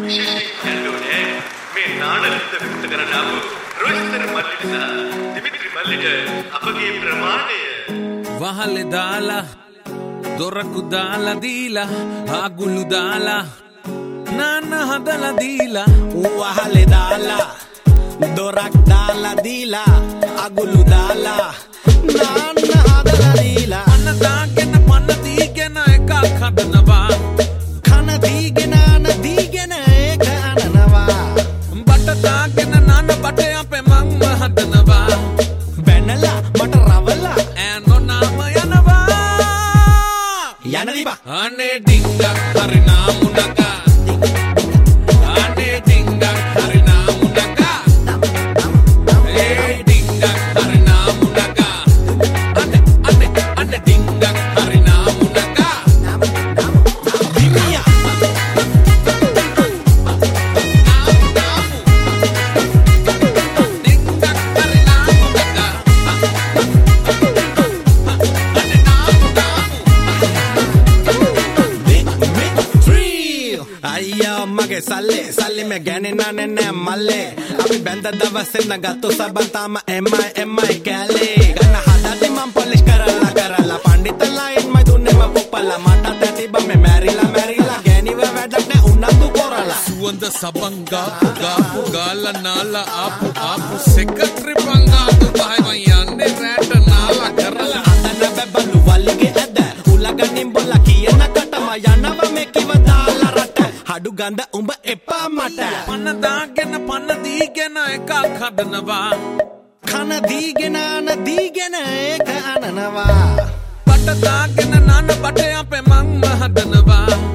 විශේෂයෙන් කියන්නෝනේ මේ නානලිත විමුක්ත කරන අපු රොයිස්තර මල්ලිට සහ දිමිත්‍රි මල්ලිට අපගේ ප්‍රමාණය වහලේ දාලා දොරකු දාලා දීලා ආගුළු දාලා නාන හදලා දීලා වහලේ දාලා දොරක් දාලා දීලා අගුළු දාලා නාන හදලා දීලා අන්න දාගෙන පන්න දීගෙන එකක් හදනවා කන දීගෙන අන දීගෙන ඒක අනනවා බට දාගෙන නාන බට අපේ මම්ම හදනවා බැනලා මට රවලා ඈනෝ නාම යනවා යන දීපා අනේ ඩිංගක් හරි නාමුණකා අනේ ඩිංගක් හරි නාමුණකා ඒ ඩිංගක් හරි නාමුණකා අනේ ඩිංගක් හරි නාමුණකා දිමියා අයියා මගේ සල්ලි මේ ගෑනේ නෑ මල්ලේ අපි බැඳ දවසෙන් ගත්තු සබන් තාම එමයි කැලේ ගන්න හදද්දි මම පොලිෂ් කරලා පණ්ඩිතලා ඉන්මයි දුන්නේ මම පොප්පලා මට දැටි බම මැරිලා ගෑනිව වැඩක් නෑ උන්නතු කරලා සුවඳ සබන් ගාපු ගාලා නාලා ආපු සෙක්‍රටරි පංගාතු බහයි යන්නේ රැට නාලා කරලා අතන බබලු වල්ගේ ඇද උලගනින් බොල කියන කටම යනවා මේ කිව දාලා රට හඩු ගඳ උඹ එපා මට පන්න දාගෙන පන්න දීගෙන එකක් හදනවා කන දීගෙන අන දීගෙන ඒක අනනවා බට දාගෙන නාන බට අපේ මම්ම හදනවා